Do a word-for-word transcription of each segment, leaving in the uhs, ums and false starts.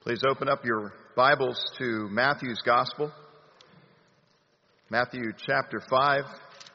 Please open up your Bibles to Matthew's Gospel, Matthew chapter five.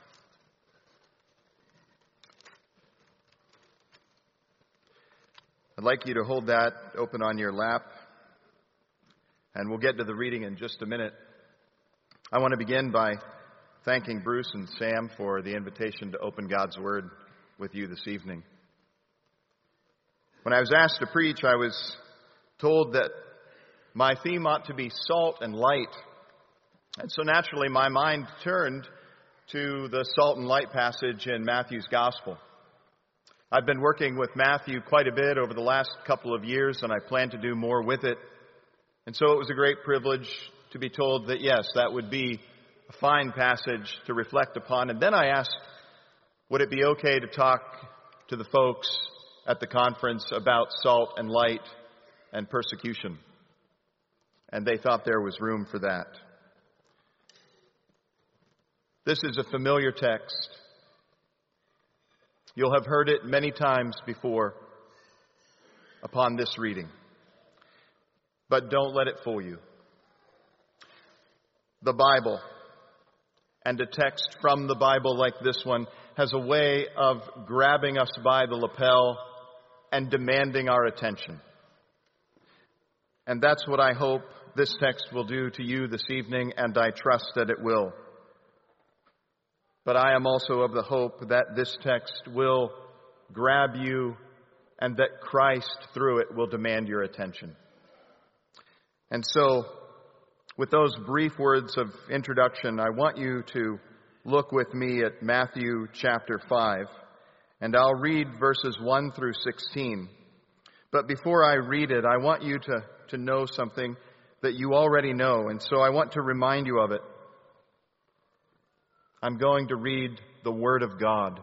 I'd like you to hold that open on your lap, and we'll get to the reading in just a minute. I want to begin by thanking Bruce and Sam for the invitation to open God's Word with you this evening. When I was asked to preach, I was told that my theme ought to be salt and light. And so naturally my mind turned to the salt and light passage in Matthew's Gospel. I've been working with Matthew quite a bit over the last couple of years, and I plan to do more with it. And so it was a great privilege to be told that, yes, that would be a fine passage to reflect upon. And then I asked, would it be okay to talk to the folks at the conference about salt and light and persecution? And they thought there was room for that. This is a familiar text. You'll have heard it many times before upon this reading. But don't let it fool you. The Bible, and a text from the Bible like this one, has a way of grabbing us by the lapel and demanding our attention. And that's what I hope this text will do to you this evening, and I trust that it will. But I am also of the hope that this text will grab you and that Christ, through it, will demand your attention. And so, with those brief words of introduction, I want you to look with me at Matthew chapter five, and I'll read verses one through sixteen. But before I read it, I want you to, to know something that you already know, and so I want to remind you of it. I'm going to read the Word of God.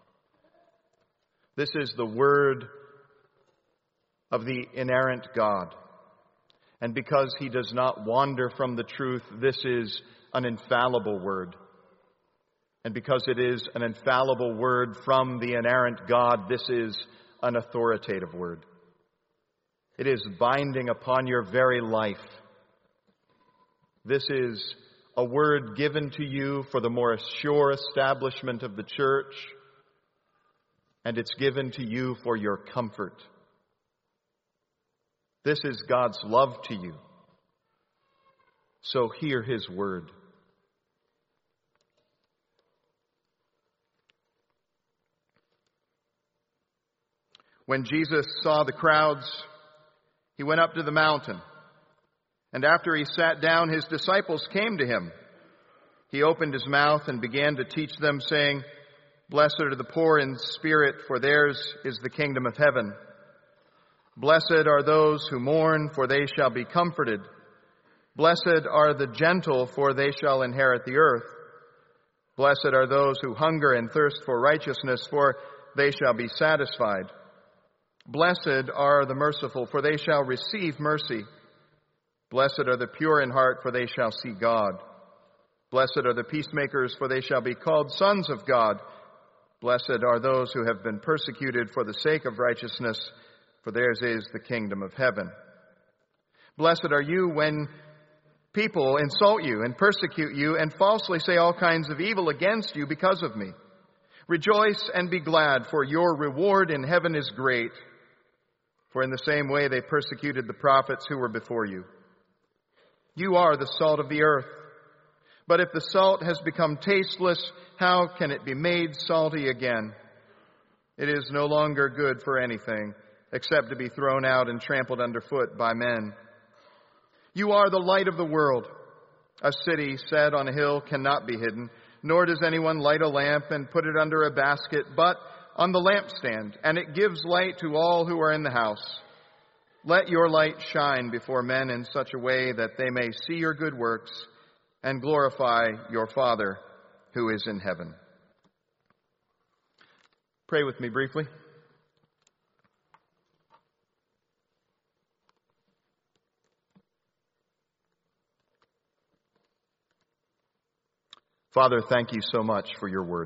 This is the Word of the inerrant God. And because He does not wander from the truth, this is an infallible Word. And because it is an infallible Word from the inerrant God, this is an authoritative Word. It is binding upon your very life. This is a word given to you for the more sure establishment of the church, and it's given to you for your comfort. This is God's love to you. So hear His word. When Jesus saw the crowds, He went up to the mountain. And after He sat down, His disciples came to Him. He opened His mouth and began to teach them, saying, "Blessed are the poor in spirit, for theirs is the kingdom of heaven. Blessed are those who mourn, for they shall be comforted. Blessed are the gentle, for they shall inherit the earth. Blessed are those who hunger and thirst for righteousness, for they shall be satisfied. Blessed are the merciful, for they shall receive mercy. Blessed are the pure in heart, for they shall see God. Blessed are the peacemakers, for they shall be called sons of God. Blessed are those who have been persecuted for the sake of righteousness, for theirs is the kingdom of heaven. Blessed are you when people insult you and persecute you and falsely say all kinds of evil against you because of me. Rejoice and be glad, for your reward in heaven is great. For in the same way they persecuted the prophets who were before you. You are the salt of the earth. But if the salt has become tasteless, how can it be made salty again? It is no longer good for anything, except to be thrown out and trampled underfoot by men. You are the light of the world. A city set on a hill cannot be hidden, nor does anyone light a lamp and put it under a basket, but on the lampstand, and it gives light to all who are in the house. Let your light shine before men in such a way that they may see your good works and glorify your Father who is in heaven." Pray with me briefly. Father, thank you so much for your word.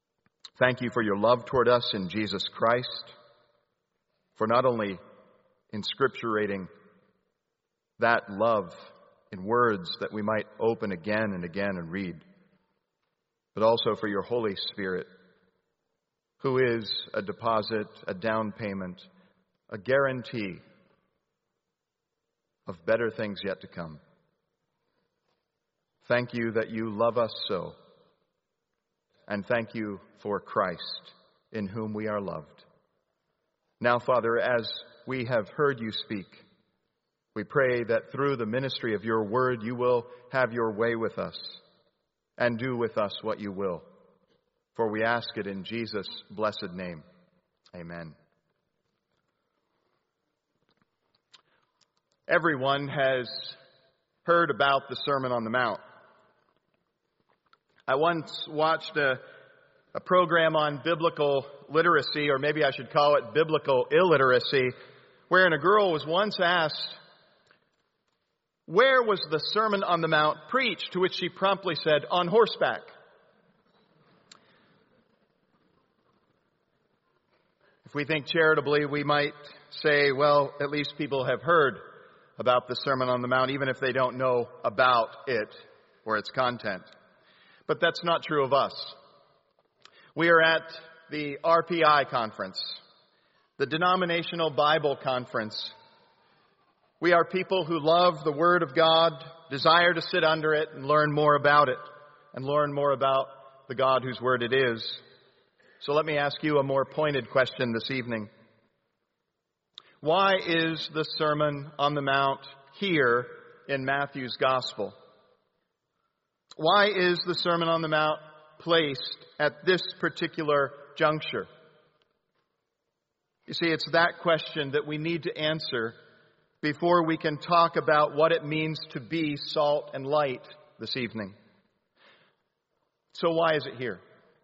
Thank you for your love toward us in Jesus Christ, for not only inscripturating that love in words that we might open again and again and read, but also for your Holy Spirit, who is a deposit, a down payment, a guarantee of better things yet to come. Thank you that you love us so, and thank you for Christ, in whom we are loved. Now, Father, as we have heard you speak, we pray that through the ministry of your word, you will have your way with us and do with us what you will. For we ask it in Jesus' blessed name. Amen. Everyone has heard about the Sermon on the Mount. I once watched a, a program on biblical literacy, or maybe I should call it biblical illiteracy, wherein a girl was once asked, where was the Sermon on the Mount preached? To which she promptly said, on horseback. If we think charitably, we might say, well, at least people have heard about the Sermon on the Mount, even if they don't know about it or its content. But that's not true of us. We are at the R P I conference, the Denominational Bible Conference. We are people who love the Word of God, desire to sit under it and learn more about it, and learn more about the God whose Word it is. So let me ask you a more pointed question this evening. Why is the Sermon on the Mount here in Matthew's Gospel? Why is the Sermon on the Mount placed at this particular juncture? You see, it's that question that we need to answer before we can talk about what it means to be salt and light this evening. So why is it here?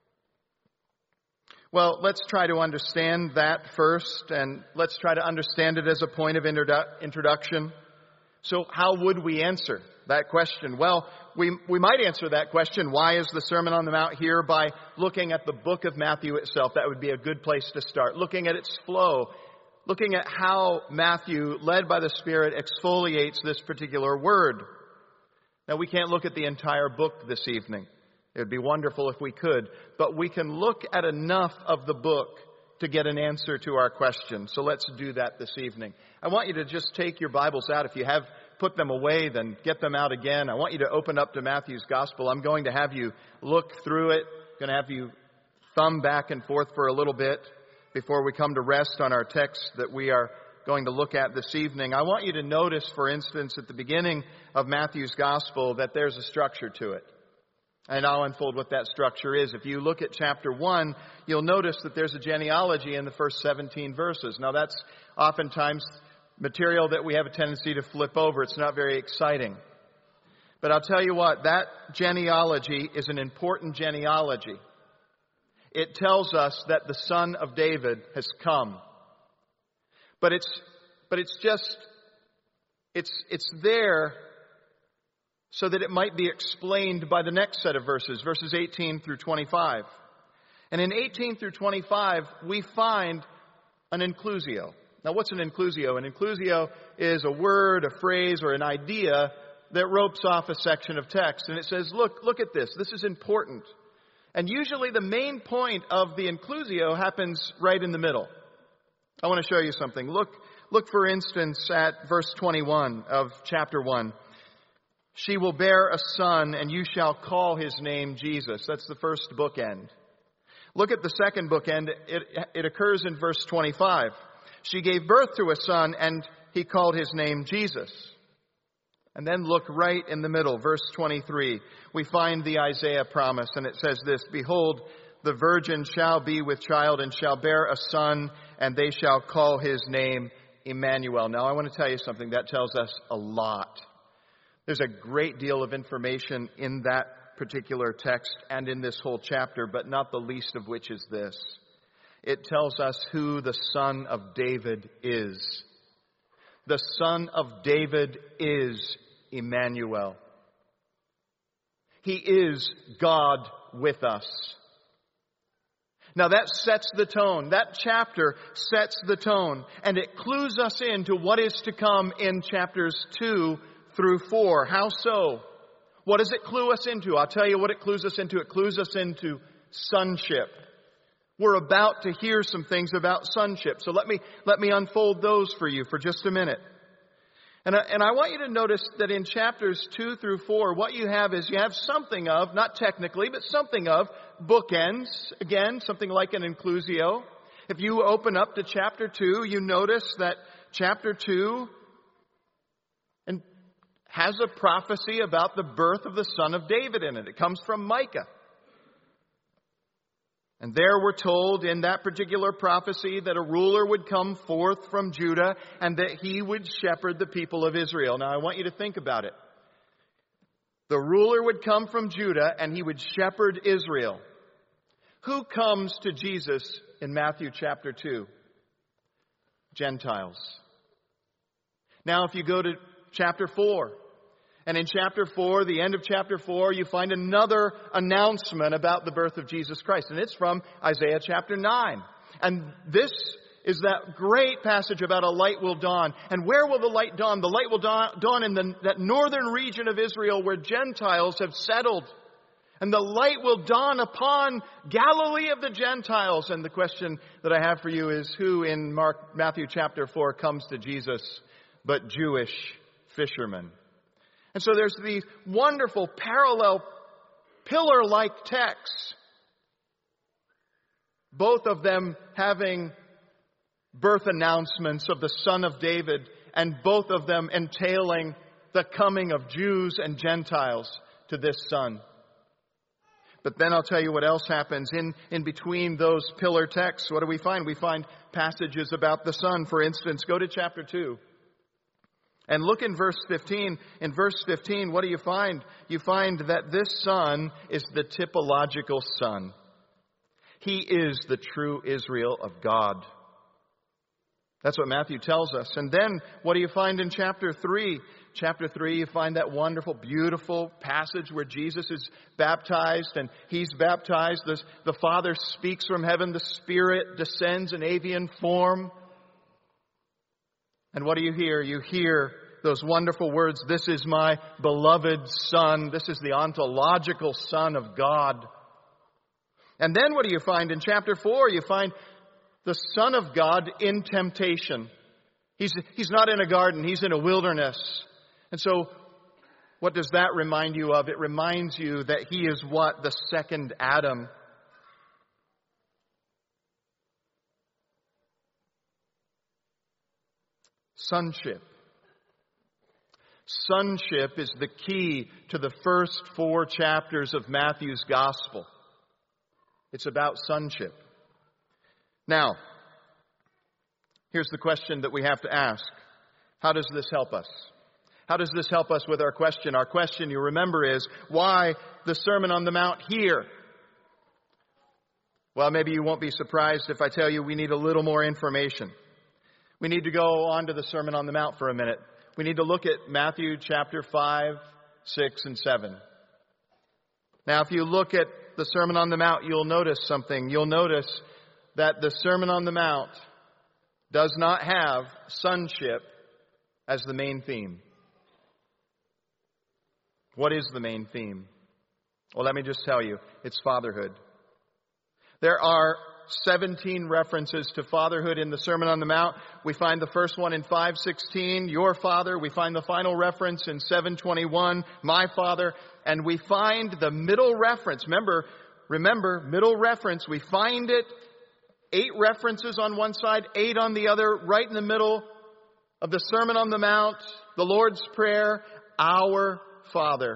Well, let's try to understand that first, and let's try to understand it as a point of introdu- introduction. So how would we answer that question? Well, we, we might answer that question, why is the Sermon on the Mount here, by looking at the book of Matthew itself. That would be a good place to start. Looking at its flow, looking at how Matthew, led by the Spirit, exfoliates this particular word. Now, we can't look at the entire book this evening. It would be wonderful if we could, but we can look at enough of the book to get an answer to our question. So let's do that this evening. I want you to just take your Bibles out. If you have put them away, then get them out again. I want you to open up to Matthew's Gospel. I'm going to have you look through it. I'm going to have you thumb back and forth for a little bit before we come to rest on our text that we are going to look at this evening. I want you to notice, for instance, at the beginning of Matthew's Gospel that there's a structure to it. And I'll unfold what that structure is. If you look at chapter one, you'll notice that there's a genealogy in the first seventeen verses. Now, that's oftentimes material that we have a tendency to flip over. It's not very exciting. But I'll tell you what, that genealogy is an important genealogy. It tells us that the Son of David has come. But it's, but it's just, it's, it's there so that it might be explained by the next set of verses, verses eighteen through twenty-five. And in eighteen through twenty-five, we find an inclusio. Now, what's an inclusio? An inclusio is a word, a phrase, or an idea that ropes off a section of text. And it says, look, look at this. This is important. And usually the main point of the inclusio happens right in the middle. I want to show you something. Look, look for instance, at verse twenty-one of chapter one. She will bear a son, and you shall call his name Jesus. That's the first bookend. Look at the second bookend. It, it occurs in verse twenty-five. She gave birth to a son, and he called his name Jesus. And then look right in the middle, verse twenty-three. We find the Isaiah promise, and it says this, behold, the virgin shall be with child and shall bear a son, and they shall call his name Emmanuel. Now, I want to tell you something. That tells us a lot. There's a great deal of information in that particular text and in this whole chapter, but not the least of which is this. It tells us who the Son of David is. The Son of David is Emmanuel. He is God with us. Now that sets the tone. That chapter sets the tone. And it clues us into what is to come in chapters two through four. How so? What does it clue us into? I'll tell you what it clues us into. It clues us into sonship. We're about to hear some things about sonship. So let me, let me unfold those for you for just a minute. And I, and I want you to notice that in chapters two through four, what you have is you have something of, not technically, but something of bookends. Again, something like an inclusio. If you open up to chapter two, you notice that chapter two and has a prophecy about the birth of the son of David in it. It comes from Micah. And there we're told in that particular prophecy that a ruler would come forth from Judah and that he would shepherd the people of Israel. Now I want you to think about it. The ruler would come from Judah and he would shepherd Israel. Who comes to Jesus in Matthew chapter two? Gentiles. Now if you go to chapter four, and in chapter four, the end of chapter four, you find another announcement about the birth of Jesus Christ. And it's from Isaiah chapter nine. And this is that great passage about a light will dawn. And where will the light dawn? The light will dawn, dawn in the, that northern region of Israel where Gentiles have settled. And the light will dawn upon Galilee of the Gentiles. And the question that I have for you is, who in Mark, Matthew chapter four comes to Jesus but Jewish fishermen? And so there's these wonderful parallel pillar-like texts, both of them having birth announcements of the Son of David, and both of them entailing the coming of Jews and Gentiles to this Son. But then I'll tell you what else happens. In, in between those pillar texts, what do we find? We find passages about the Son. For instance, go to chapter two. And look in verse fifteen. In verse fifteen, what do you find? You find that this Son is the typological Son. He is the true Israel of God. That's what Matthew tells us. And then, what do you find in chapter three? Chapter three, you find that wonderful, beautiful passage where Jesus is baptized, and he's baptized. The, the Father speaks from heaven. The Spirit descends in avian form. And what do you hear? You hear those wonderful words, "This is my beloved Son." This is the ontological Son of God. And then what do you find in chapter four? You find the Son of God in temptation. He's, he's not in a garden. He's in a wilderness. And so what does that remind you of? It reminds you that he is what? The second Adam. Sonship. Sonship is the key to the first four chapters of Matthew's Gospel. It's about sonship. Now, here's the question that we have to ask. How does this help us? How does this help us with our question? Our question, you remember, is why the Sermon on the Mount here? Well, maybe you won't be surprised if I tell you we need a little more information. We need to go on to the Sermon on the Mount for a minute. We need to look at Matthew chapter five, six, and seven. Now, if you look at the Sermon on the Mount, you'll notice something. You'll notice that the Sermon on the Mount does not have sonship as the main theme. What is the main theme? Well, let me just tell you, it's fatherhood. There are seventeen references to fatherhood in the Sermon on the Mount. We find the first one in five sixteen, your father. We find the final reference in seven twenty-one, my father. And we find the middle reference. Remember, remember, middle reference. We find it, eight references on one side, eight on the other, right in the middle of the Sermon on the Mount, the Lord's Prayer, our Father.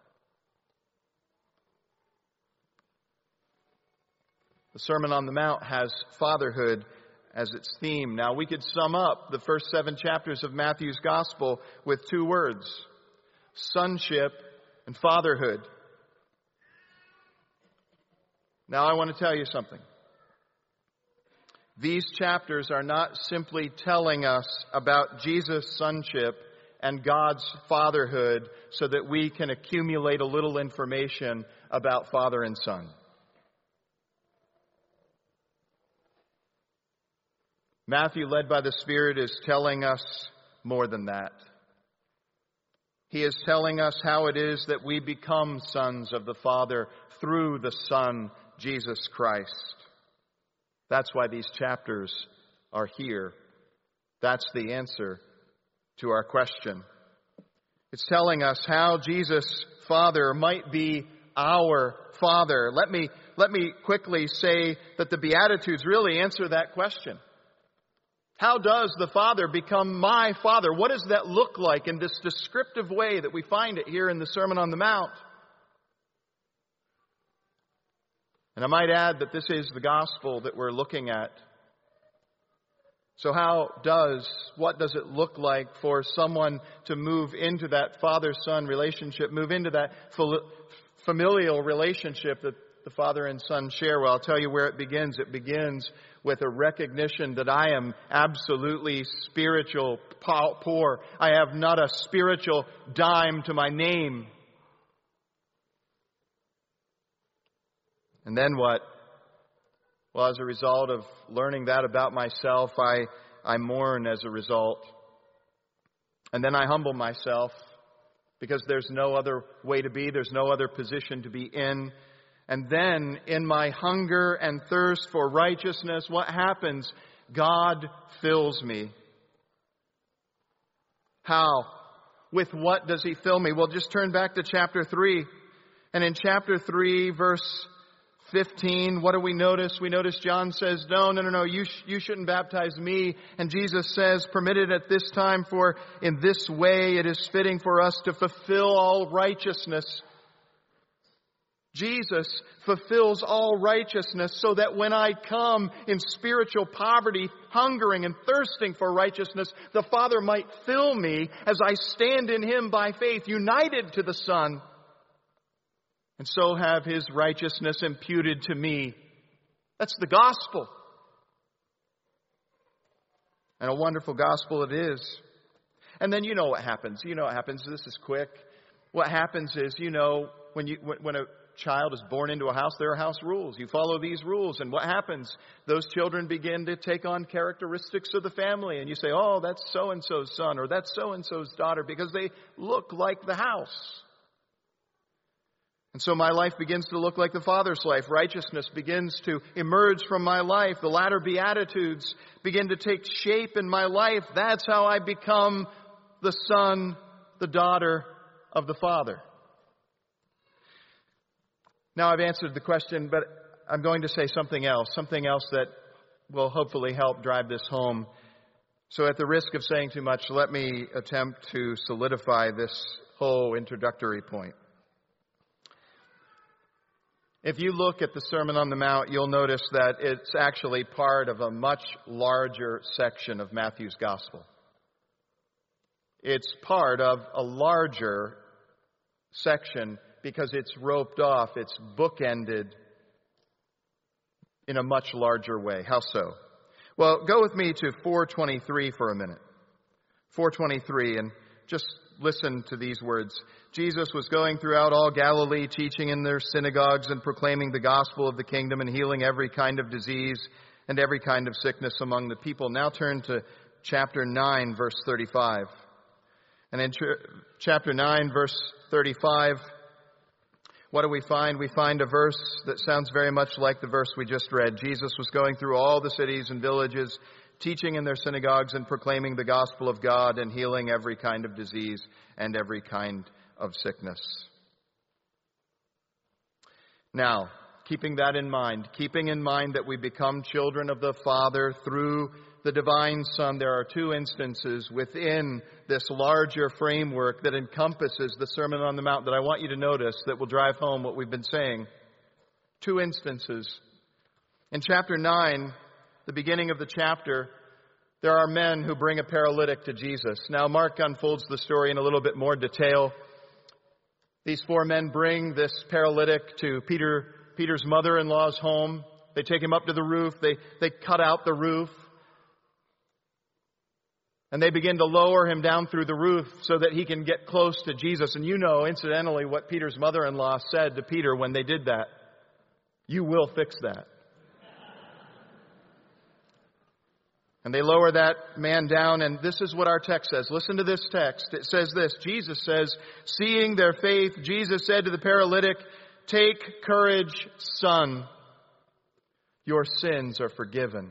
The Sermon on the Mount has fatherhood as its theme. Now, we could sum up the first seven chapters of Matthew's Gospel with two words: sonship and fatherhood. Now, I want to tell you something. These chapters are not simply telling us about Jesus' sonship and God's fatherhood so that we can accumulate a little information about father and son. Matthew, led by the Spirit, is telling us more than that. He is telling us how it is that we become sons of the Father through the Son, Jesus Christ. That's why these chapters are here. That's the answer to our question. It's telling us how Jesus, Father, might be our Father. Let me, let me quickly say that the Beatitudes really answer that question. How does the Father become my Father? What does that look like in this descriptive way that we find it here in the Sermon on the Mount? And I might add that this is the gospel that we're looking at. So how does, what does it look like for someone to move into that father-son relationship, move into that familial relationship that the father and son share? Well, I'll tell you where it begins. It begins with a recognition that I am absolutely spiritual poor. I have not a spiritual dime to my name. And then what? Well, as a result of learning that about myself, I, I mourn as a result. And then I humble myself because there's no other way to be. There's no other position to be in. And then in my hunger and thirst for righteousness, what happens? God fills me. How? With what does He fill me? Well, just turn back to chapter three. And in chapter three, verse fifteen, what do we notice? We notice John says, no, no, no, no, you, sh- you shouldn't baptize me. And Jesus says, permitted at this time, for in this way it is fitting for us to fulfill all righteousness. Jesus fulfills all righteousness so that when I come in spiritual poverty, hungering and thirsting for righteousness, the Father might fill me as I stand in Him by faith, united to the Son, and so have His righteousness imputed to me. That's the gospel. And a wonderful gospel it is. And then you know what happens. You know what happens. This is quick. What happens is, you know, when you when a child is born into a house, there are house rules. You follow these rules. And what happens? Those children begin to take on characteristics of the family. And you say, oh, that's so-and-so's son or that's so-and-so's daughter because they look like the house. And so my life begins to look like the Father's life. Righteousness begins to emerge from my life. The latter Beatitudes begin to take shape in my life. That's how I become the son, the daughter of the Father. Now I've answered the question, but I'm going to say something else, something else that will hopefully help drive this home. So at the risk of saying too much, let me attempt to solidify this whole introductory point. If you look at the Sermon on the Mount, you'll notice that it's actually part of a much larger section of Matthew's Gospel. It's part of a larger section because it's roped off, it's bookended in a much larger way. How so? Well, go with me to four twenty-three for a minute. four twenty-three, and just listen to these words. Jesus was going throughout all Galilee, teaching in their synagogues and proclaiming the gospel of the kingdom and healing every kind of disease and every kind of sickness among the people. Now turn to chapter nine, verse thirty-five. And in ch- chapter nine, verse thirty-five, what do we find? We find a verse that sounds very much like the verse we just read. Jesus was going through all the cities and villages, teaching in their synagogues and proclaiming the gospel of God and healing every kind of disease and every kind of sickness. Now, keeping that in mind, keeping in mind that we become children of the Father through the divine Son, there are two instances within this larger framework that encompasses the Sermon on the Mount that I want you to notice that will drive home what we've been saying. Two instances. In chapter nine, the beginning of the chapter, there are men who bring a paralytic to Jesus. Now, Mark unfolds the story in a little bit more detail. These four men bring this paralytic to Peter, Peter's mother-in-law's home. They take him up to the roof. They, they cut out the roof. And they begin to lower him down through the roof so that he can get close to Jesus. And you know, incidentally, what Peter's mother-in-law said to Peter when they did that. You will fix that. And they lower that man down, and this is what our text says. Listen to this text. It says this. Jesus says, seeing their faith, Jesus said to the paralytic, "Take courage, son. Your sins are forgiven."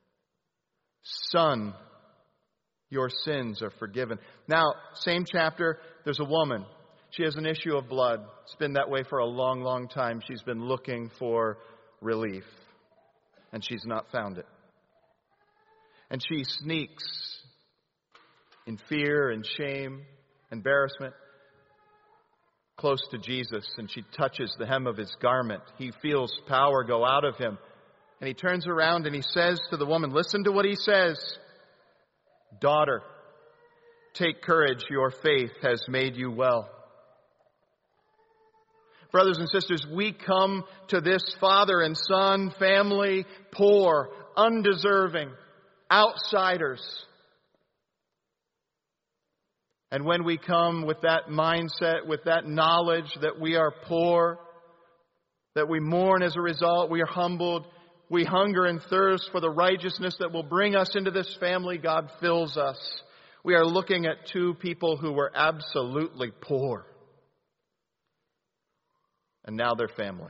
Son, your sins are forgiven. Now, same chapter, there's a woman. She has an issue of blood. It's been that way for a long, long time. She's been looking for relief, and she's not found it. And she sneaks in fear and shame, embarrassment, close to Jesus, and she touches the hem of his garment. He feels power go out of him. And he turns around and he says to the woman, listen to what he says, "Daughter, take courage, your faith has made you well." Brothers and sisters, we come to this father and son family poor, undeserving, outsiders. And when we come with that mindset, with that knowledge that we are poor, that we mourn as a result, we are humbled, we hunger and thirst for the righteousness that will bring us into this family, God fills us. We are looking at two people who were absolutely poor. And now they're family.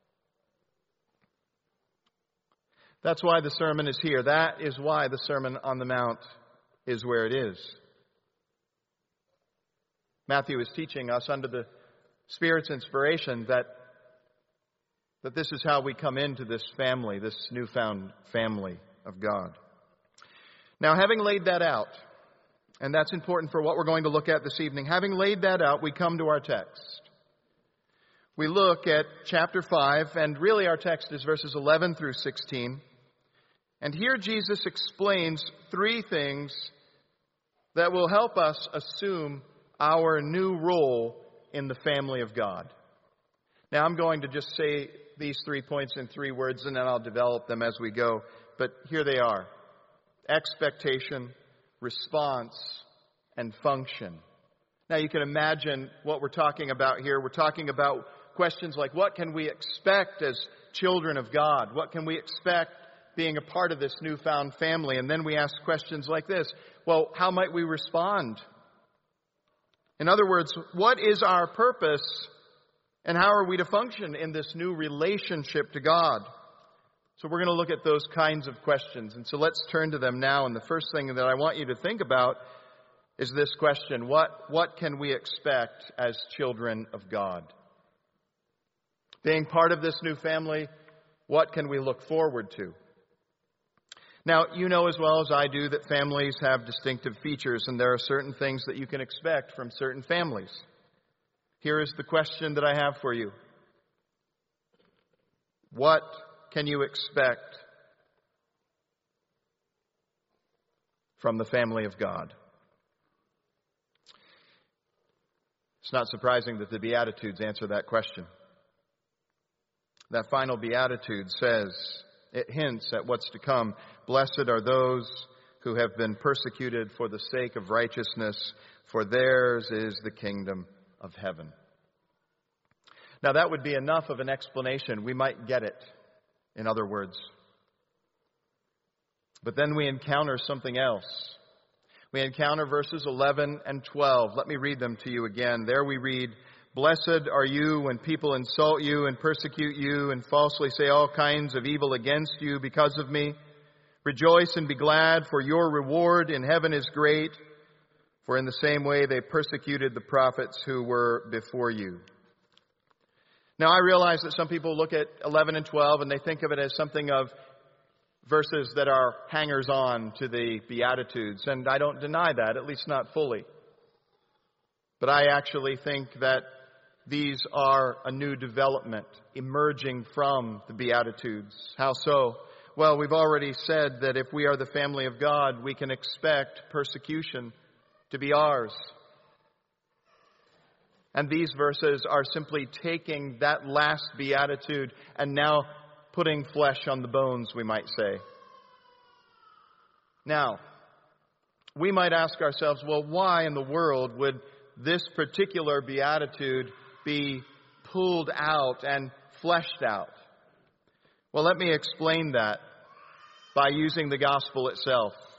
That's why the sermon is here. That is why the Sermon on the Mount is where it is. Matthew is teaching us under the Spirit's inspiration that, that this is how we come into this family, this newfound family of God. Now, having laid that out, and that's important for what we're going to look at this evening, having laid that out, we come to our text. We look at chapter five, and really our text is verses eleven through sixteen. And here Jesus explains three things that will help us assume our new role in the family of God. Now, I'm going to just say these three points in three words, and then I'll develop them as we go. But here they are: expectation, response, and function. Now, you can imagine what we're talking about here. We're talking about questions like, what can we expect as children of God? What can we expect being a part of this newfound family? And then we ask questions like this. Well, how might we respond? In other words, what is our purpose and how are we to function in this new relationship to God? So we're going to look at those kinds of questions. And so let's turn to them now. And the first thing that I want you to think about is this question: What, what can we expect as children of God? Being part of this new family, what can we look forward to? Now, you know as well as I do that families have distinctive features, and there are certain things that you can expect from certain families. Here is the question that I have for you. What can you expect from the family of God? It's not surprising that the Beatitudes answer that question. That final Beatitude says, it hints at what's to come. Blessed are those who have been persecuted for the sake of righteousness, for theirs is the kingdom of heaven. Now, that would be enough of an explanation. We might get it, in other words. But then we encounter something else. We encounter verses eleven and twelve. Let me read them to you again. There we read, "Blessed are you when people insult you and persecute you and falsely say all kinds of evil against you because of me. Rejoice and be glad, for your reward in heaven is great. For in the same way they persecuted the prophets who were before you." Now, I realize that some people look at eleven and twelve and they think of it as something of verses that are hangers-on to the Beatitudes. And I don't deny that, at least not fully. But I actually think that these are a new development emerging from the Beatitudes. How so? Well, we've already said that if we are the family of God, we can expect persecution to be ours. And these verses are simply taking that last beatitude and now putting flesh on the bones, we might say. Now, we might ask ourselves, well, why in the world would this particular beatitude be pulled out and fleshed out? Well, let me explain that by using the gospel itself.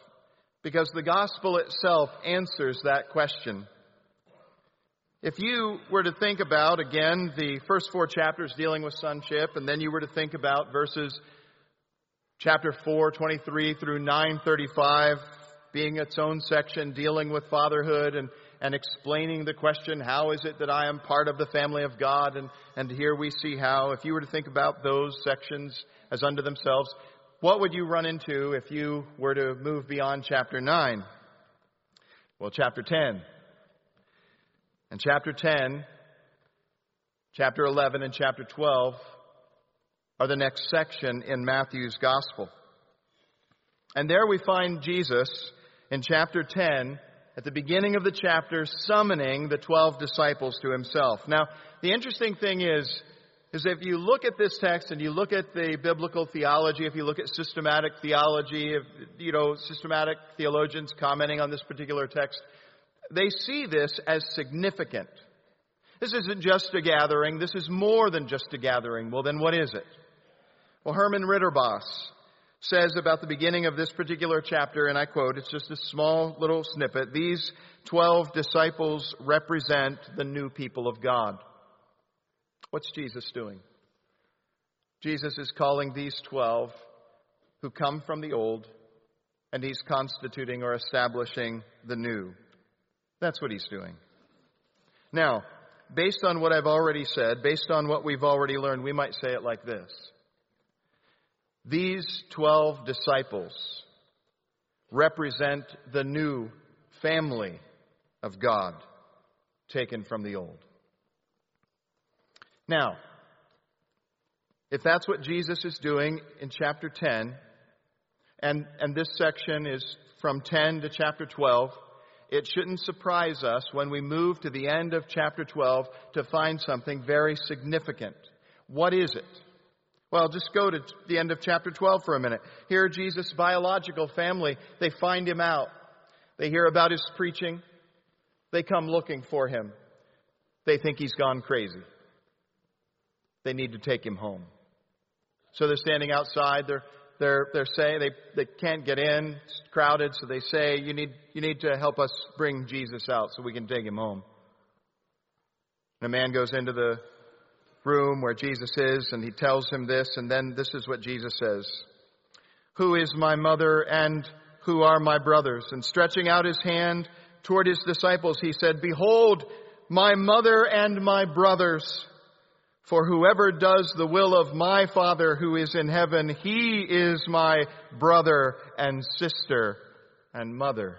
because the gospel itself answers that question. If you were to think about, again, the first four chapters dealing with sonship, and then you were to think about verses chapter four, twenty-three through nine thirty-five being its own section dealing with fatherhood and, and explaining the question, how is it that I am part of the family of God? And, and here we see how. If you were to think about those sections as unto themselves, what would you run into if you were to move beyond chapter nine? Well, chapter ten. And chapter ten, chapter eleven, and chapter twelve are the next section in Matthew's gospel. And there we find Jesus in chapter ten, at the beginning of the chapter, summoning the twelve disciples to himself. Now, the interesting thing is, is if you look at this text and you look at the biblical theology, if you look at systematic theology, if, you know, systematic theologians commenting on this particular text, they see this as significant. This isn't just a gathering. This is more than just a gathering. Well, then what is it? Well, Herman Ritterboss says about the beginning of this particular chapter, and I quote, it's just a small little snippet, these twelve disciples represent the new people of God. What's Jesus doing? Jesus is calling these twelve who come from the old, and he's constituting or establishing the new. That's what he's doing. Now, based on what I've already said, based on what we've already learned, we might say it like this. These twelve disciples represent the new family of God taken from the old. Now, if that's what Jesus is doing in chapter ten, and, and this section is from ten to chapter twelve, it shouldn't surprise us when we move to the end of chapter twelve to find something very significant. What is it? Well, just go to the end of chapter twelve for a minute. Here, Jesus' biological family, they find him out. They hear about his preaching. They come looking for him. They think he's gone crazy. They need to take him home. So they're standing outside. They're They're, they're saying they, they can't get in. It's crowded, so they say, you need, you need to help us bring Jesus out so we can take him home. And a man goes into the room where Jesus is, and he tells him this, and then this is what Jesus says. Who is my mother and who are my brothers? And stretching out his hand toward his disciples, he said, Behold, my mother and my brothers. For whoever does the will of my Father who is in heaven, he is my brother and sister and mother.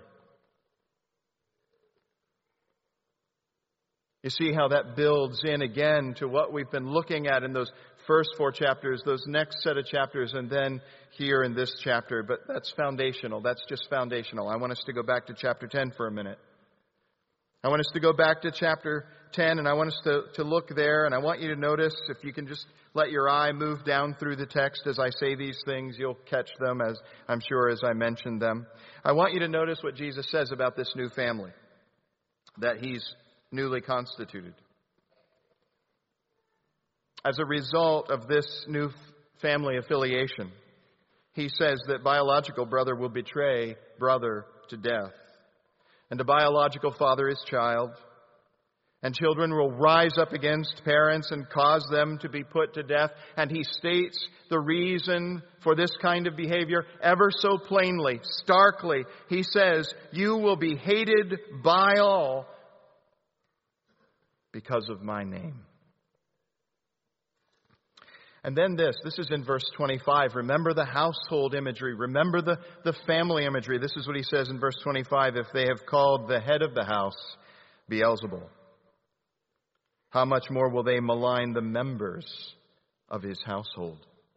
You see how that builds in again to what we've been looking at in those first four chapters, those next set of chapters, and then here in this chapter. But that's foundational. That's just foundational. I want us to go back to chapter ten for a minute. I want us to go back to chapter ten, and I want us to, to look there, and I want you to notice, if you can just let your eye move down through the text as I say these things, you'll catch them, as I'm sure as I mention them. I want you to notice what Jesus says about this new family that he's newly constituted. As a result of this new family affiliation, he says that biological brother will betray brother to death. And a biological father is child. And children will rise up against parents and cause them to be put to death. And he states the reason for this kind of behavior ever so plainly, starkly. He says, you will be hated by all because of my name. And then this, this is in verse twenty-five. Remember the household imagery. Remember the, the family imagery. This is what he says in verse twenty-five. If they have called the head of the house Beelzebul, how much more will they malign the members of his household?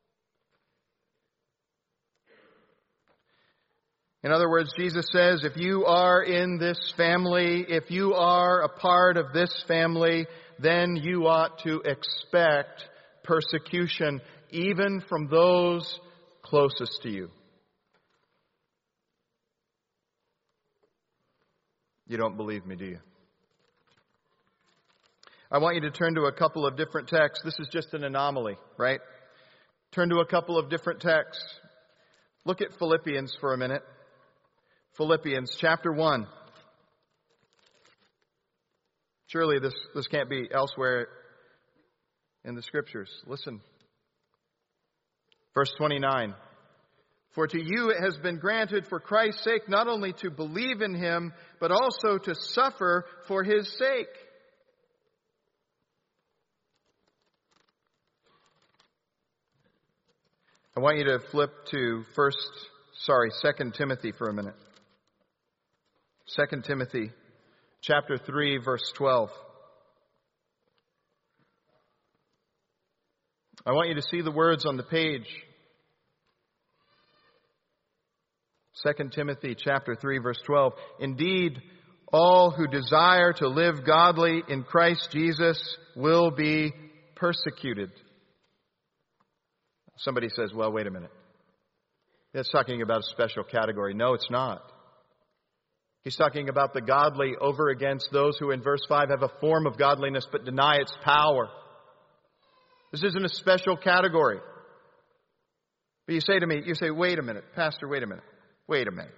In other words, Jesus says, if you are in this family, if you are a part of this family, then you ought to expect persecution, even from those closest to you. You don't believe me, do you? I want you to turn to a couple of different texts. This is just an anomaly, right? Turn to a couple of different texts. Look at Philippians for a minute. Philippians chapter one. Surely this, this can't be elsewhere in the Scriptures. Listen. Verse twenty-nine. For to you it has been granted for Christ's sake not only to believe in Him, but also to suffer for His sake. I want you to flip to first, sorry, Second Timothy for a minute. Second Timothy chapter three, verse twelve. I want you to see the words on the page. Second Timothy chapter three, verse twelve. Indeed, all who desire to live godly in Christ Jesus will be persecuted. Somebody says, well, wait a minute. That's talking about a special category. No, it's not. He's talking about the godly over against those who in verse five have a form of godliness but deny its power. This isn't a special category. But you say to me, you say, wait a minute, Pastor, wait a minute. Wait a minute.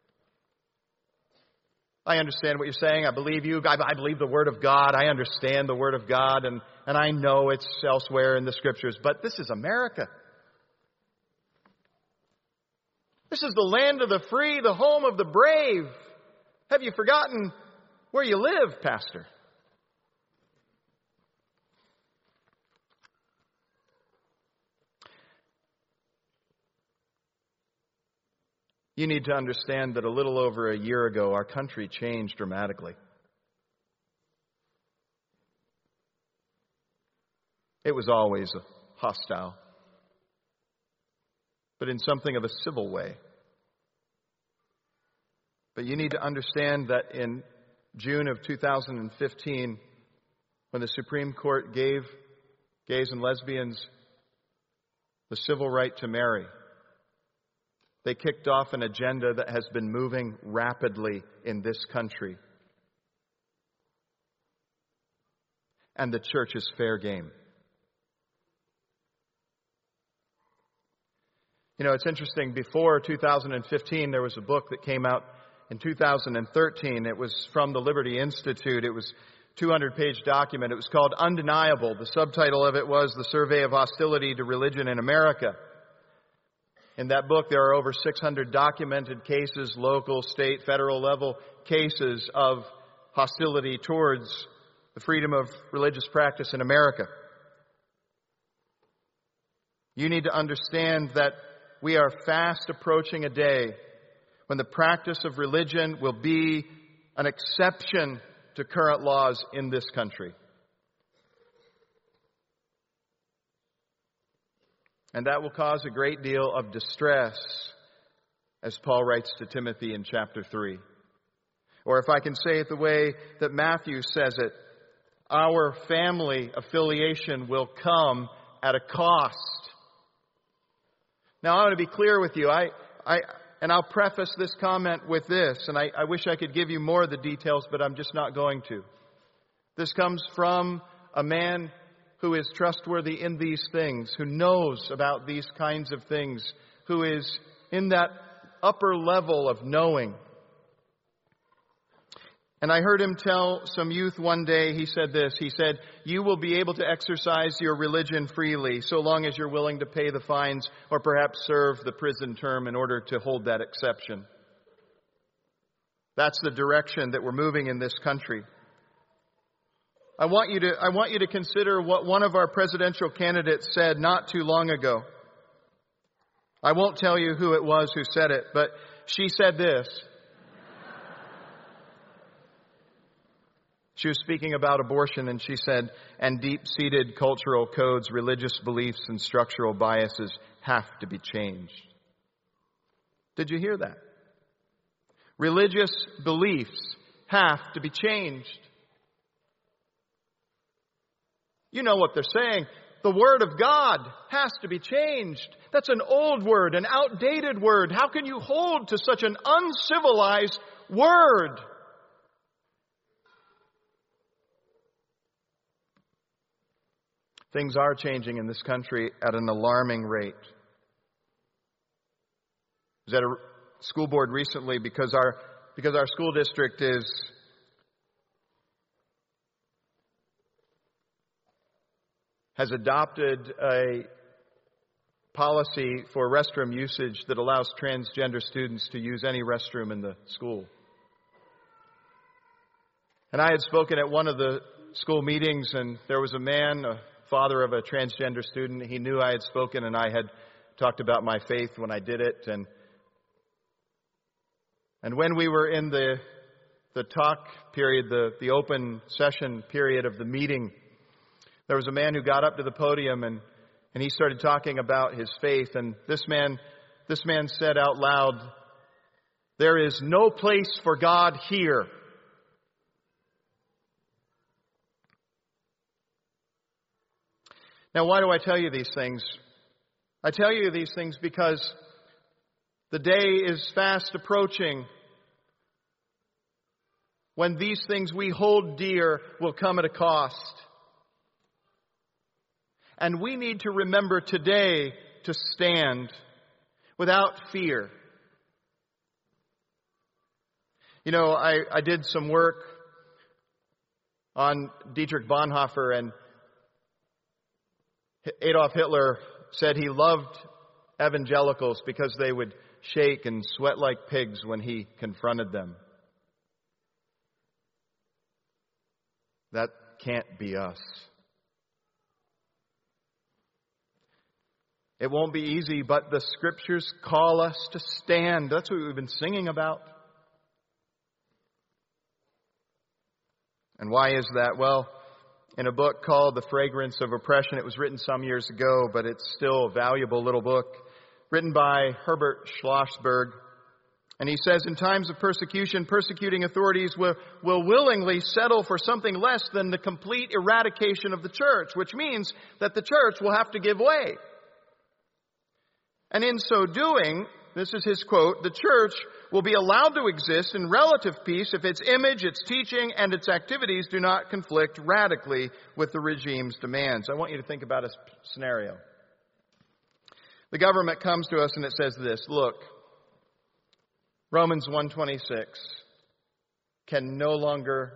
I understand what you're saying. I believe you. I, I believe the Word of God. I understand the Word of God. And, and I know it's elsewhere in the Scriptures. But this is America. This is the land of the free, the home of the brave. Have you forgotten where you live, Pastor? You need to understand that a little over a year ago, our country changed dramatically. It was always hostile, but in something of a civil way. But you need to understand that in June of two thousand fifteen, when the Supreme Court gave gays and lesbians the civil right to marry, they kicked off an agenda that has been moving rapidly in this country. And the church is fair game. You know, it's interesting. Before two thousand fifteen, there was a book that came out in two thousand thirteen. It was from the Liberty Institute. It was a two hundred page document. It was called Undeniable. The subtitle of it was The Survey of Hostility to Religion in America. In that book, there are over six hundred documented cases, local, state, federal level cases of hostility towards the freedom of religious practice in America. You need to understand that we are fast approaching a day when the practice of religion will be an exception to current laws in this country. And that will cause a great deal of distress, as Paul writes to Timothy in chapter three. Or if I can say it the way that Matthew says it, our family affiliation will come at a cost. Now, I want to be clear with you. I, I, and I'll preface this comment with this, and I, I wish I could give you more of the details, but I'm just not going to. This comes from a man who is trustworthy in these things, who knows about these kinds of things, who is in that upper level of knowing. And I heard him tell some youth one day, he said this, he said, you will be able to exercise your religion freely so long as you're willing to pay the fines or perhaps serve the prison term in order to hold that exception. That's the direction that we're moving in this country. I want you to, I want you to consider what one of our presidential candidates said not too long ago. I won't tell you who it was who said it, but she said this. She was speaking about abortion, and she said, and deep-seated cultural codes, religious beliefs, and structural biases have to be changed. Did you hear that? Religious beliefs have to be changed. You know what they're saying. The Word of God has to be changed. That's an old word, an outdated word. How can you hold to such an uncivilized word? Things are changing in this country at an alarming rate. Is that a school board recently because our because our school district is has adopted a policy for restroom usage that allows transgender students to use any restroom in the school. And I had spoken at one of the school meetings, and there was a man, a father of a transgender student. He knew I had spoken, and I had talked about my faith when I did it. And and when we were in the the talk period, the, the open session period of the meeting, there was a man who got up to the podium and, and he started talking about his faith. And this man, this man said out loud, "There is no place for God here." Now, why do I tell you these things? I tell you these things because the day is fast approaching when these things we hold dear will come at a cost. And we need to remember today to stand without fear. You know, I, I did some work on Dietrich Bonhoeffer, and Adolf Hitler said he loved evangelicals because they would shake and sweat like pigs when he confronted them. That can't be us. It won't be easy, but the Scriptures call us to stand. That's what we've been singing about. And why is that? Well, in a book called The Fragrance of Oppression, it was written some years ago, but it's still a valuable little book, written by Herbert Schlossberg. And he says, in times of persecution, persecuting authorities will, will willingly settle for something less than the complete eradication of the church, which means that the church will have to give way. And in so doing, this is his quote, the church will be allowed to exist in relative peace if its image, its teaching, and its activities do not conflict radically with the regime's demands. I want you to think about a scenario. The government comes to us and it says this, look, Romans one twenty-six can no longer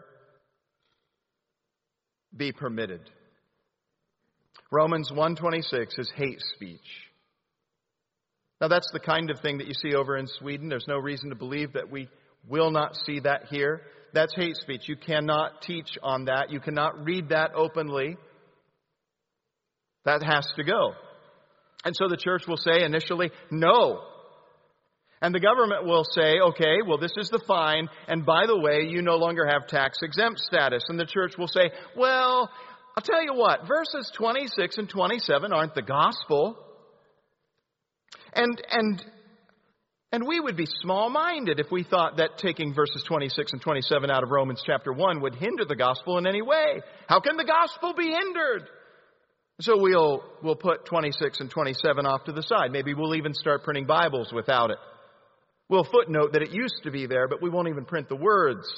be permitted. Romans one twenty-six is hate speech. Now, that's the kind of thing that you see over in Sweden. There's no reason to believe that we will not see that here. That's hate speech. You cannot teach on that. You cannot read that openly. That has to go. And so the church will say initially, no. And the government will say, okay, well, this is the fine. And by the way, you no longer have tax exempt status. And the church will say, well, I'll tell you what, verses twenty-six and twenty-seven aren't the gospel. And and and we would be small-minded if we thought that taking verses twenty-six and twenty-seven out of Romans chapter one would hinder the gospel in any way. How can the gospel be hindered? So we'll we'll put twenty-six and twenty-seven off to the side. Maybe we'll even start printing Bibles without it. We'll footnote that it used to be there, but we won't even print the words.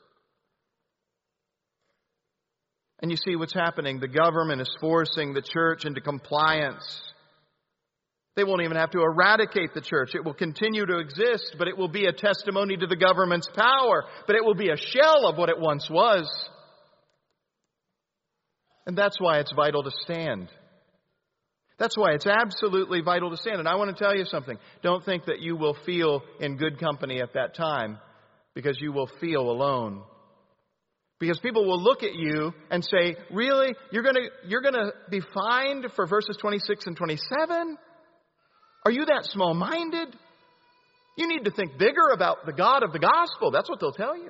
And you see what's happening. The government is forcing the church into compliance. They won't even have to eradicate the church. It will continue to exist, but it will be a testimony to the government's power. But it will be a shell of what it once was. And that's why it's vital to stand. That's why it's absolutely vital to stand. And I want to tell you something. Don't think that you will feel in good company at that time, because you will feel alone. Because people will look at you and say, really? You're going to, you're going to be fined for verses twenty-six and twenty-seven? Are you that small-minded? You need to think bigger about the God of the gospel. That's what they'll tell you.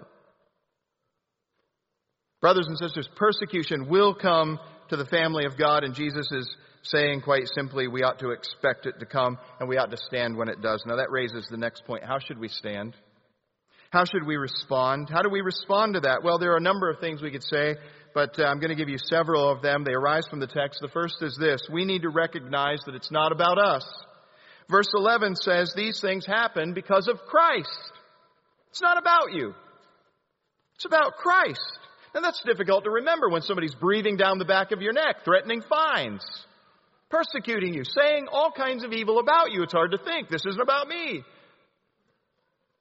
Brothers and sisters, persecution will come to the family of God, and Jesus is saying quite simply we ought to expect it to come, and we ought to stand when it does. Now that raises the next point. How should we stand? How should we respond? How do we respond to that? Well, there are a number of things we could say, but uh, I'm going to give you several of them. They arise from the text. The first is this. We need to recognize that it's not about us. Verse eleven says these things happen because of Christ. It's not about you. It's about Christ. And that's difficult to remember when somebody's breathing down the back of your neck, threatening fines, persecuting you, saying all kinds of evil about you. It's hard to think, this isn't about me.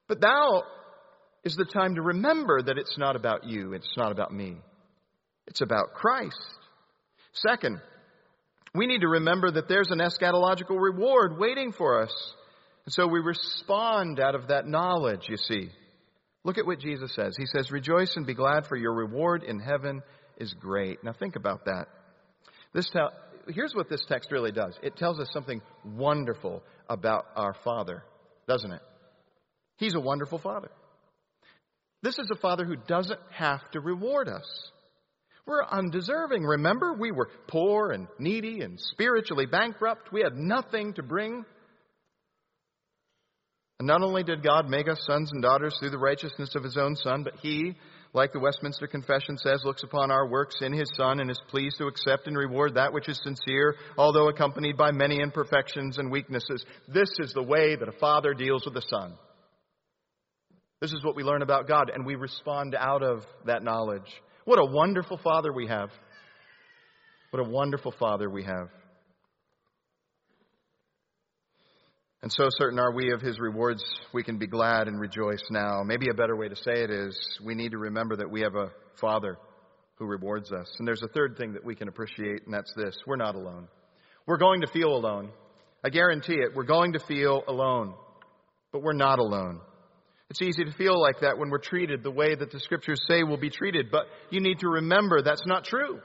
But now is the time to remember that it's not about you. It's not about me. It's about Christ. Second, we need to remember that there's an eschatological reward waiting for us. And so we respond out of that knowledge, you see. Look at what Jesus says. He says, rejoice and be glad, for your reward in heaven is great. Now think about that. This te- Here's what this text really does. It tells us something wonderful about our Father, doesn't it? He's a wonderful Father. This is a Father who doesn't have to reward us. We're undeserving. Remember, we were poor and needy and spiritually bankrupt. We had nothing to bring. And not only did God make us sons and daughters through the righteousness of His own Son, but He, like the Westminster Confession says, looks upon our works in His Son and is pleased to accept and reward that which is sincere, although accompanied by many imperfections and weaknesses. This is the way that a father deals with a son. This is what we learn about God, and we respond out of that knowledge. What a wonderful Father we have. What a wonderful Father we have. And so certain are we of His rewards, we can be glad and rejoice now. Maybe a better way to say it is, we need to remember that we have a Father who rewards us. And there's a third thing that we can appreciate, and that's this. We're not alone. We're going to feel alone. I guarantee it. We're going to feel alone. But we're not alone. It's easy to feel like that when we're treated the way that the Scriptures say we'll be treated. But you need to remember that's not true.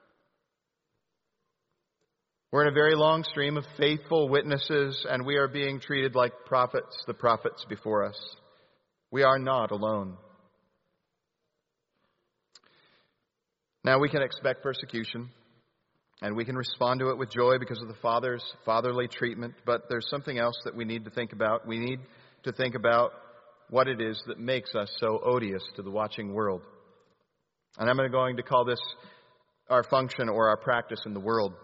We're in a very long stream of faithful witnesses, and we are being treated like prophets, the prophets before us. We are not alone. Now, we can expect persecution, and we can respond to it with joy because of the Father's fatherly treatment, but there's something else that we need to think about. We need to think about what it is that makes us so odious to the watching world. And I'm going to call this our function or our practice in the world.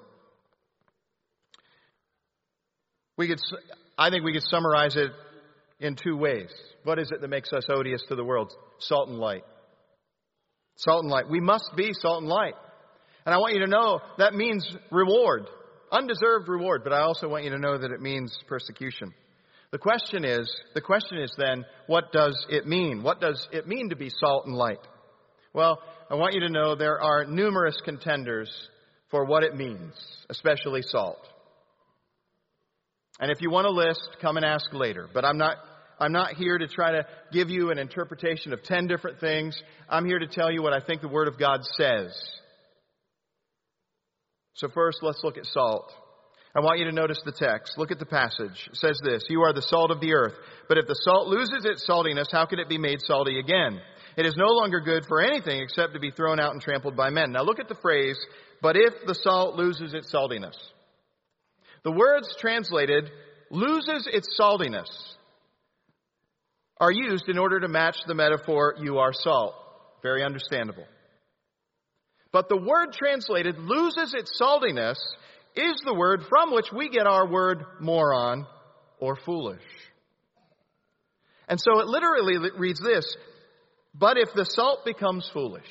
We could, I think we could summarize it in two ways. What is it that makes us odious to the world? Salt and light. Salt and light. We must be salt and light. And I want you to know that means reward. Undeserved reward. But I also want you to know that it means persecution. The question is, the question is then, what does it mean? What does it mean to be salt and light? Well, I want you to know there are numerous contenders for what it means, especially salt. And if you want a list, come and ask later. But I'm not I'm not here to try to give you an interpretation of ten different things. I'm here to tell you what I think the Word of God says. So first, let's look at salt. I want you to notice the text. Look at the passage. It says this, you are the salt of the earth. But if the salt loses its saltiness, how can it be made salty again? It is no longer good for anything except to be thrown out and trampled by men. Now look at the phrase, but if the salt loses its saltiness. The words translated, loses its saltiness, are used in order to match the metaphor, you are salt. Very understandable. But the word translated, loses its saltiness, is the word from which we get our word moron or foolish. And so it literally reads this, but if the salt becomes foolish.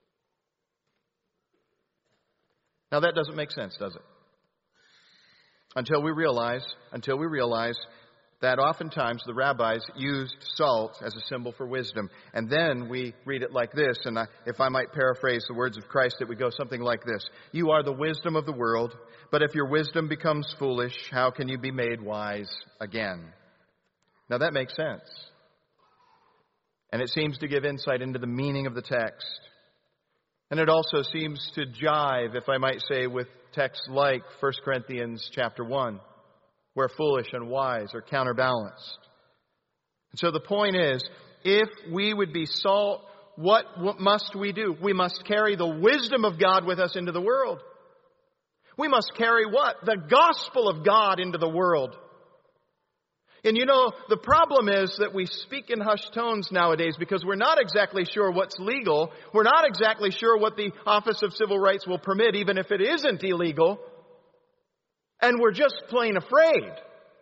Now that doesn't make sense, does it? Until we realize, until we realize that oftentimes the rabbis used salt as a symbol for wisdom. And then we read it like this, and I, if I might paraphrase the words of Christ, it would go something like this. You are the wisdom of the world, but if your wisdom becomes foolish, how can you be made wise again? Now that makes sense. And it seems to give insight into the meaning of the text. And it also seems to jive, if I might say, with texts like First Corinthians chapter one, where foolish and wise are counterbalanced. And so the point is, if we would be salt, what, what must we do? We must carry the wisdom of God with us into the world. We must carry what? The gospel of God into the world. And you know, the problem is that we speak in hushed tones nowadays because we're not exactly sure what's legal. We're not exactly sure what the Office of Civil Rights will permit, even if it isn't illegal. And we're just plain afraid.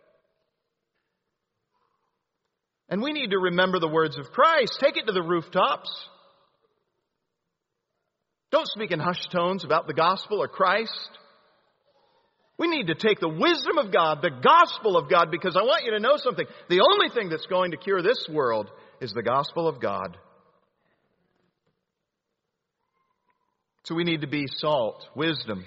And we need to remember the words of Christ. Take it to the rooftops. Don't speak in hushed tones about the gospel or Christ. We need to take the wisdom of God, the gospel of God, because I want you to know something. The only thing that's going to cure this world is the gospel of God. So we need to be salt, wisdom,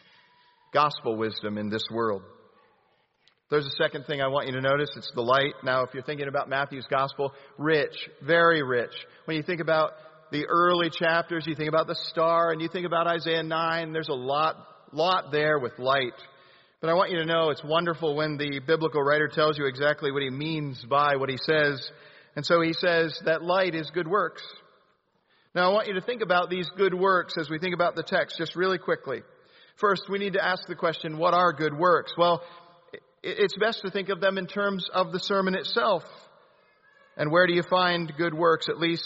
gospel wisdom in this world. There's a second thing I want you to notice. It's the light. Now, if you're thinking about Matthew's gospel, rich, very rich. When you think about the early chapters, you think about the star, and you think about Isaiah nine, there's a lot, lot there with light. But I want you to know it's wonderful when the biblical writer tells you exactly what he means by what he says. And so he says that light is good works. Now, I want you to think about these good works as we think about the text just really quickly. First, we need to ask the question, what are good works? Well, it's best to think of them in terms of the sermon itself. And where do you find good works, at least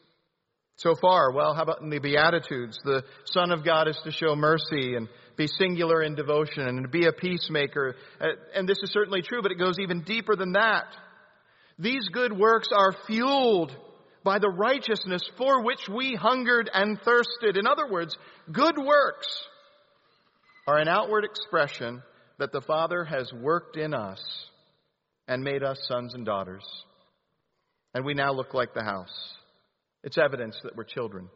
so far? Well, how about in the Beatitudes? The Son of God is to show mercy and be singular in devotion and to be a peacemaker. And this is certainly true, but it goes even deeper than that. These good works are fueled by the righteousness for which we hungered and thirsted. In other words, good works are an outward expression that the Father has worked in us and made us sons and daughters. And we now look like the house. It's evidence that we're children.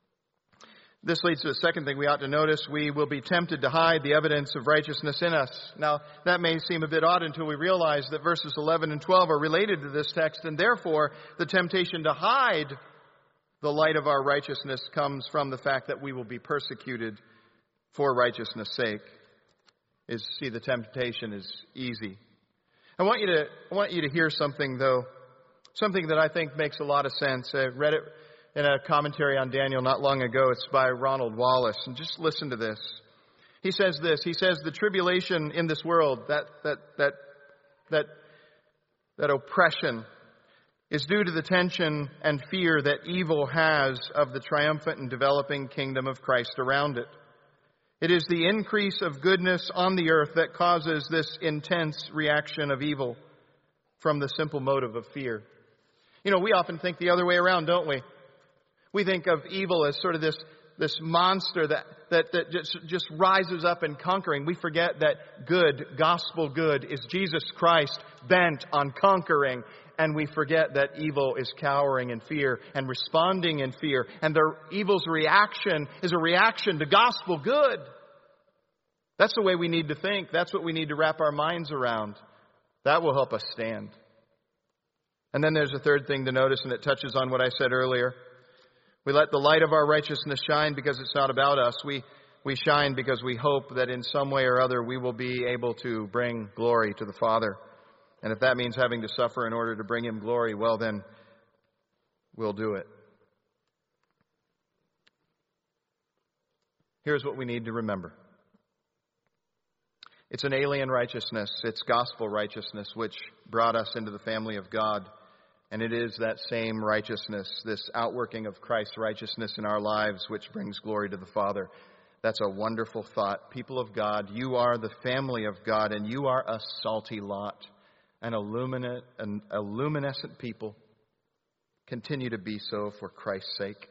This leads to the second thing we ought to notice. We will be tempted to hide the evidence of righteousness in us. Now, that may seem a bit odd until we realize that verses eleven and twelve are related to this text, and therefore the temptation to hide the light of our righteousness comes from the fact that we will be persecuted for righteousness' sake. Is see, the temptation is easy. I want you to I want you to hear something, though, something that I think makes a lot of sense. I read it in a commentary on Daniel not long ago. It's by Ronald Wallace. And just listen to this. He says this. He says the tribulation in this world, that that that that that oppression, is due to the tension and fear that evil has of the triumphant and developing kingdom of Christ around it. It is the increase of goodness on the earth that causes this intense reaction of evil from the simple motive of fear. You know, we often think the other way around, don't we? We think of evil as sort of this, this monster that, that, that just, just rises up and conquering. We forget that good, gospel good, is Jesus Christ bent on conquering. And we forget that evil is cowering in fear and responding in fear. And the evil's reaction is a reaction to gospel good. That's the way we need to think. That's what we need to wrap our minds around. That will help us stand. And then there's a third thing to notice, and it touches on what I said earlier. We let the light of our righteousness shine because it's not about us. We, we shine because we hope that in some way or other we will be able to bring glory to the Father. And if that means having to suffer in order to bring Him glory, well then, we'll do it. Here's what we need to remember. It's an alien righteousness. It's gospel righteousness which brought us into the family of God. And it is that same righteousness, this outworking of Christ's righteousness in our lives, which brings glory to the Father. That's a wonderful thought. People of God, you are the family of God, and you are a salty lot, an illuminate, an illuminescent people. Continue to be so for Christ's sake.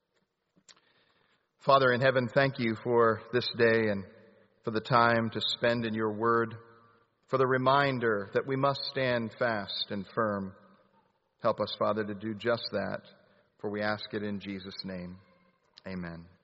Father in heaven, thank you for this day and for the time to spend in your word, for the reminder that we must stand fast and firm. Help us, Father, to do just that, for we ask it in Jesus' name. Amen.